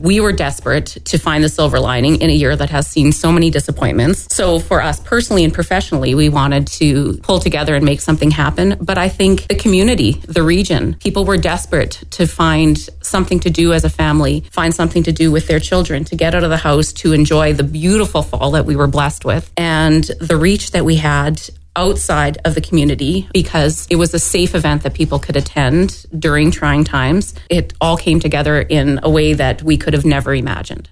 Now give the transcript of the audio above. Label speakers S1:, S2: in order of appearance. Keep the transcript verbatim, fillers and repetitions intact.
S1: we were desperate to find the silver lining in a year that has seen so many disappointments. So for us personally and professionally, we wanted to pull together and make something happen. But I think the community, the region, people were desperate to find something to do as a family, find something to do with their children, to get out of the house, to enjoy the beautiful fall that we were blessed with, and the reach that we had outside of the community, because it was a safe event that people could attend during trying times. It all came together in a way that we could have never imagined.